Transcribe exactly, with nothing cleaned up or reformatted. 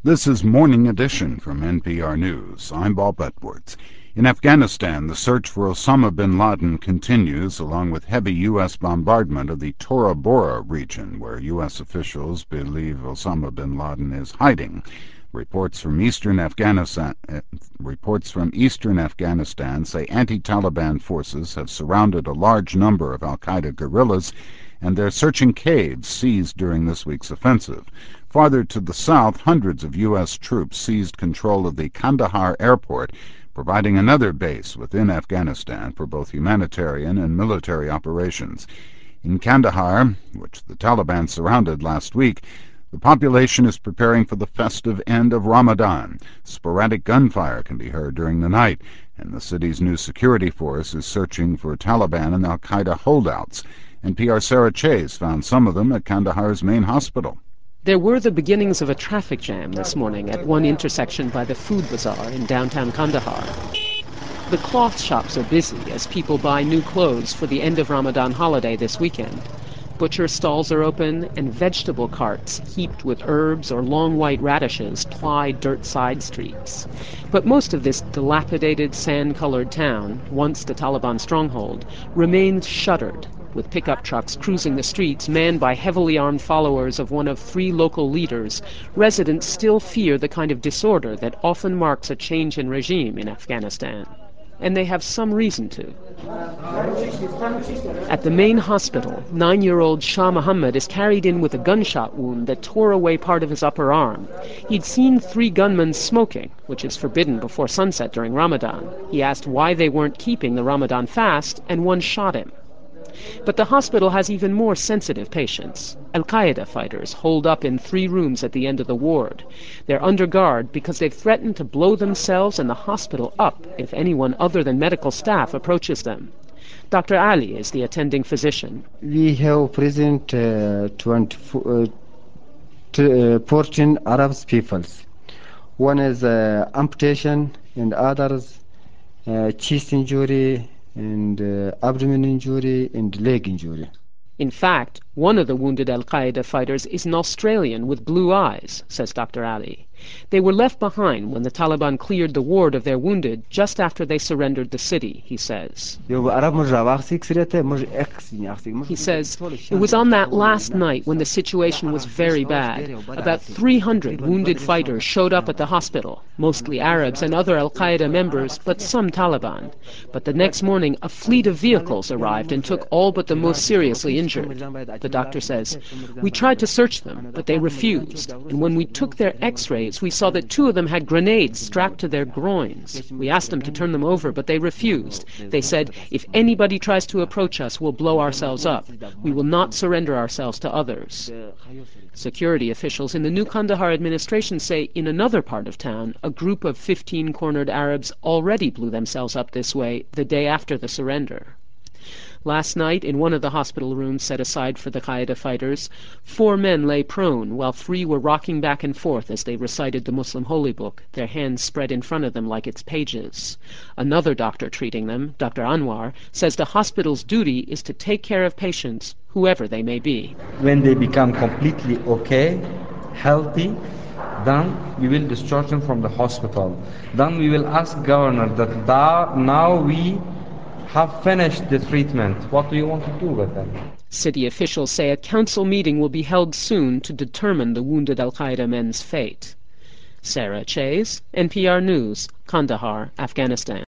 This is Morning Edition from N P R News. I'm Bob Edwards. In Afghanistan, the search for Osama bin Laden continues, along with heavy U S bombardment of the Tora Bora region, where U S officials believe Osama bin Laden is hiding. Reports from eastern Afghanistan, uh, reports from eastern Afghanistan say anti-Taliban forces have surrounded a large number of al-Qaeda guerrillas, and they're searching caves seized during this week's offensive. Farther to the south, hundreds of U S troops seized control of the Kandahar airport, providing another base within Afghanistan for both humanitarian and military operations. In Kandahar, which the Taliban surrounded last week, the population is preparing for the festive end of Ramadan. Sporadic gunfire can be heard during the night, and the city's new security force is searching for Taliban and al-Qaeda holdouts. N P R Sarah Chase found some of them at Kandahar's main hospital. There were the beginnings of a traffic jam this morning at one intersection by the food bazaar in downtown Kandahar. The cloth shops are busy as people buy new clothes for the end of Ramadan holiday this weekend. Butcher stalls are open, and vegetable carts heaped with herbs or long white radishes ply dirt side streets. But most of this dilapidated, sand-colored town, once the Taliban stronghold, remains shuttered, with pickup trucks cruising the streets manned by heavily armed followers of one of three local leaders. Residents still fear the kind of disorder that often marks a change in regime in Afghanistan. And they have some reason to. At the main hospital, nine-year-old Shah Muhammad is carried in with a gunshot wound that tore away part of his upper arm. He'd seen three gunmen smoking, which is forbidden before sunset during Ramadan. He asked why they weren't keeping the Ramadan fast, and one shot him. But the hospital has even more sensitive patients. Al-Qaeda fighters holed up in three rooms at the end of the ward. They're under guard because they've threatened to blow themselves and the hospital up if anyone other than medical staff approaches them. Doctor Ali is the attending physician. We have present uh, twenty-four, uh, t- uh, fourteen Arab peoples. One is uh, amputation, and others uh, chest injury, and uh, abdomen injury, and leg injury. In fact, one of the wounded al-Qaeda fighters is an Australian with blue eyes, says Doctor Ali. They were left behind when the Taliban cleared the ward of their wounded just after they surrendered the city, he says. He says, it was on that last night when the situation was very bad. About three hundred wounded fighters showed up at the hospital, mostly Arabs and other al-Qaeda members, but some Taliban. But the next morning, a fleet of vehicles arrived and took all but the most seriously injured. The doctor says, we tried to search them, but they refused. And when we took their x-rays, we saw that two of them had grenades strapped to their groins. We asked them to turn them over, but they refused. They said, if anybody tries to approach us, we'll blow ourselves up. We will not surrender ourselves to others. Security officials in the new Kandahar administration say in another part of town, a group of fifteen cornered Arabs already blew themselves up this way the day after the surrender. Last night, in one of the hospital rooms set aside for the Qaeda fighters, four men lay prone while three were rocking back and forth as they recited the Muslim holy book, their hands spread in front of them like its pages. Another doctor treating them, Doctor Anwar, says the hospital's duty is to take care of patients, whoever they may be. When they become completely okay, healthy, then we will discharge them from the hospital. Then we will ask governor that da- now we have finished the treatment. What do you want to do with them? City officials say a council meeting will be held soon to determine the wounded al-Qaeda men's fate. Sarah Chase, N P R News, Kandahar, Afghanistan.